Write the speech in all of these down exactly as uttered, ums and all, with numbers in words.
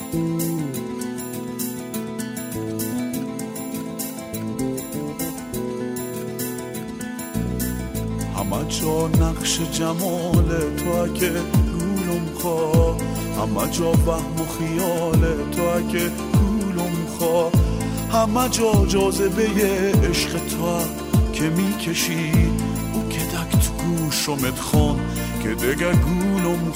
همه جا نقش جمال تو اگه گولم خواه، همه جا وهم و خیال تو اگه گولم خواه، همه جا جاذبه عشق تو که میکشی او که دک تو گوشمت خون که دگه گولم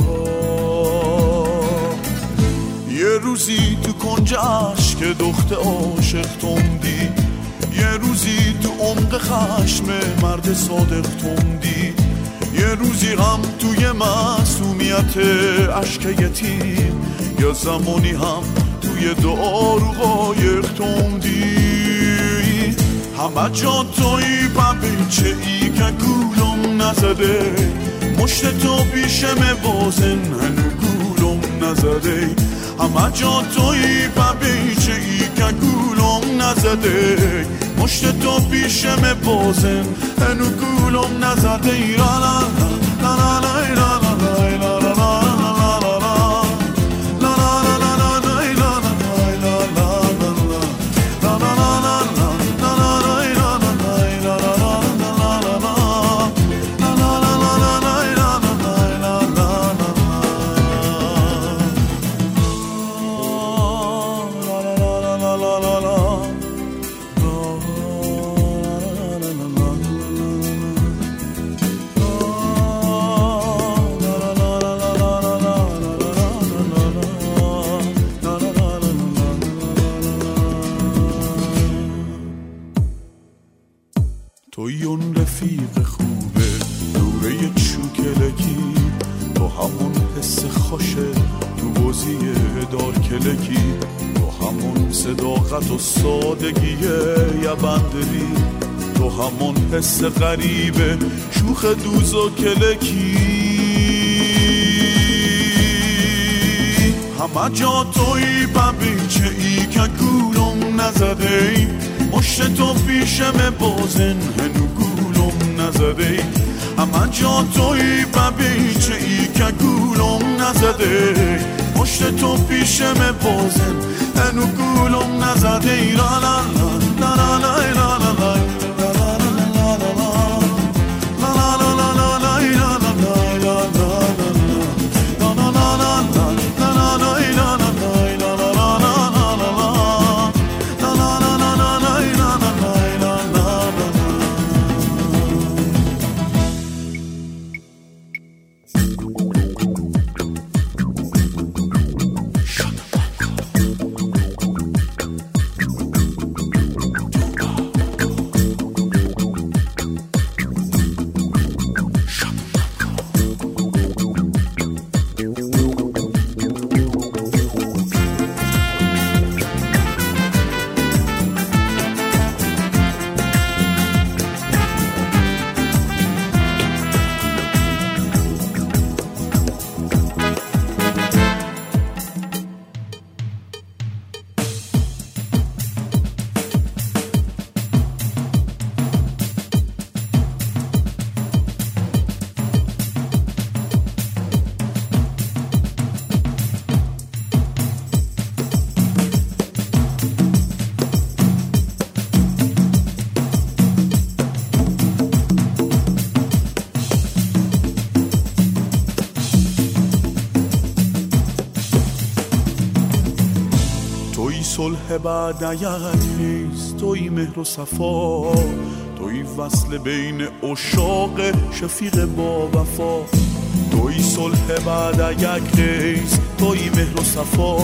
خواه. یه روزی تو کنج عشق دخت عاشق توندی، یه روزی تو عمق خشم مرد صادق توندی، یه روزی هم توی معصومیت عشق یتیم، یا زمانی هم توی دعا رو قایق توندی. همه جا توی ببیچه ای که گولم نزده، مشت تو پیشم بازن هنو گولم نزده. همه جا توی ببیچه ای که گولم نزده، مشت تو پیشم بازن هنو گولم نزده. لا لا لا لا لا لا لا لا لا توی اون رفیق خوبه دوره چوکلکی، تو همون حس خوشه تو بازی دار کلکی، تو همون صداقت و سادگی یا بندری، تو همون حس غریبه شوخ دوز و کلکی. همه جا توی ببیچه ای که گولم نزده، مشت تو پیشم بازن هنو گولم نزده. همه جا توی ببیچه ای که گولم نزده، مشت تو پیشم بازن هنو گولم نزده. لا لا لا لا لا لا لا لا صلح بعد یک نیست، توی مهر و صفا، توی وصل بین عشاق شفیق با وفا. توی صلح بعد یک نیست، توی مهر و صفا،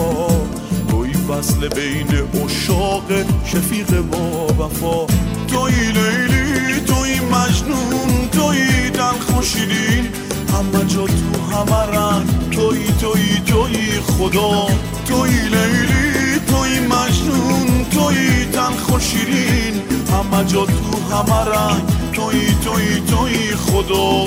توی وصل بین عشاق شفیق با وفا. توی لیلی، توی مجنون، توی دلخوشیدین، همه جا تو همه رنگ، توی توی توی خدا. توی لیلی، توی مجنون، توی تلخ و شیرین، همه جا تو همه رنگ، توی توی توی خدا.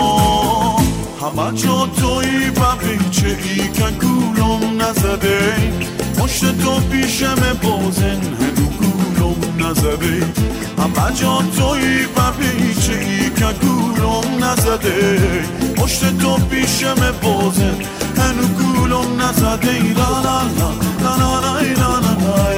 همه جا توی ببیچه ای که گولم نزده، مشت تو پیشم بازن هنو گولم نزده. همه جا توی ببیچه ای که گولم نزده، مشت تو پیشم بازن منو گولم نزده ای لا لا لا لا لا لا لا لا